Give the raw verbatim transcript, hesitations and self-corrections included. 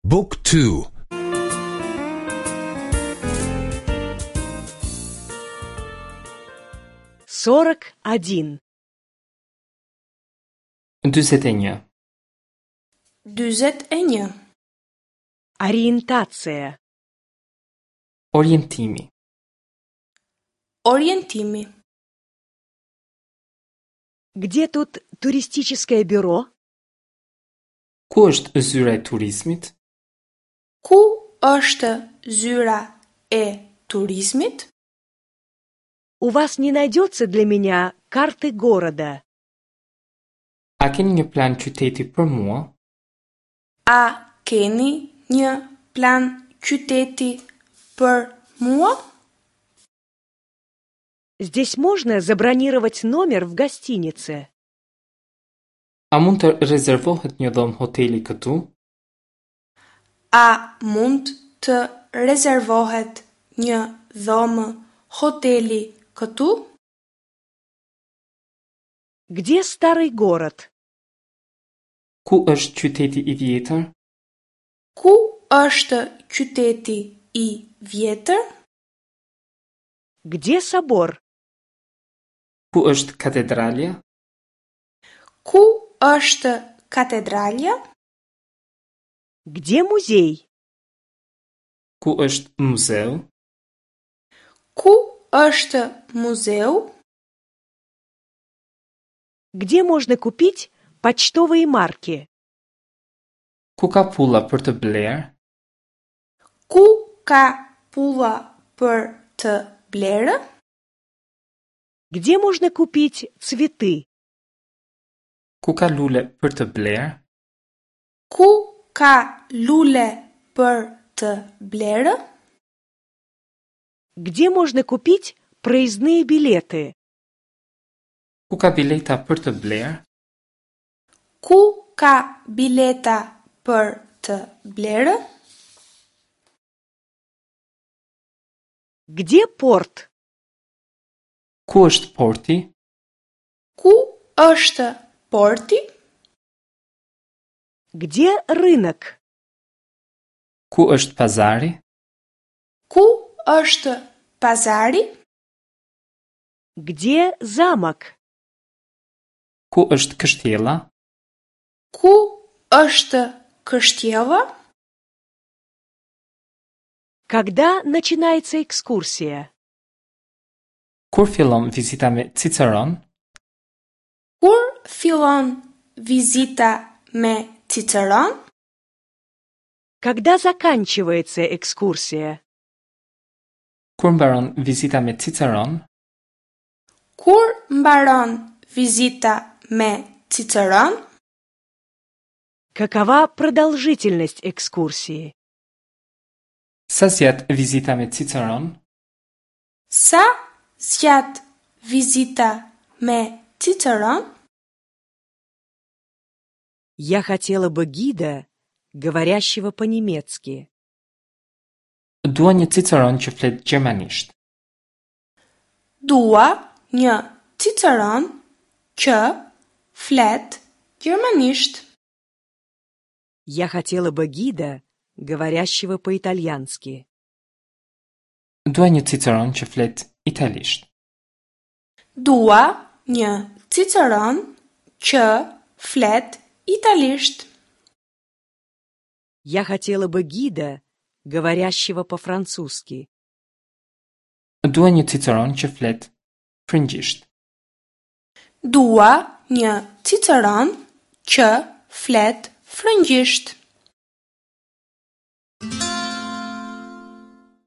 Book two. сорок один. dyzet e një. dyzet e një. Ориентация. Orientimi. Orientimi. Где тут туристическое бюро? Ku është zyra e turizmit? Ku është zyra e turizmit? У вас не найдется для меня карты города? A keni një plan qyteti për mua? A keni një plan qyteti për mua? Здесь можно забронировать номер в гостинице? A mund të rezervohet një dhomë hoteli këtu? A mund të rezervohet një dhomë hoteli këtu? Где старый город? Ku është qyteti i vjetër? Ku është qyteti i vjetër? Где собор? Ku është katedralja? Ku është katedralja? Где музей? Ku është muzeu? Ku është muzeu? Где можно купить почтовые марки? Ku ka pulla për të bler? Ku ka pulla për të blerë? Где можно купить цветы? Ku ka lule për të bler? Ku ka lule për të blerë? Где можно купить проездные билеты? Ku ka bileta për të bler? Ku ka bileta për të blerë? Где порт? Ku është porti? Ku është porti? Где рынок? Ku është pazari? Ku është pazari? Где замок? Ku është kështjella? Ku është kështjella? Когда начинается экскурсия? Kur fillon vizita me Ciceron? Kur fillon vizita me Ciceron? Когда заканчивается экскурсия? Kur mbaron vizita me Ciceron? Kur mbaron vizita me Ciceron? Какова продолжительность экскурсии? Sa zjat vizita me Ciceron? Sa zjat vizita me Ciceron? Я хотела бы гида, говорящего по-немецки. Dua një Ciceron që flet gjermanisht. Dua një Ciceron që flet gjermanisht. Я хотела бы гида, говорящего по-итальянски. Dua një Ciceron që flet italisht. Dua një Ciceron që flet italisht. Я хотела бы гида, говорящего по-французски. Dua një Ciceron që flet frëngjisht. Dua një Ciceron që flet frëngjisht.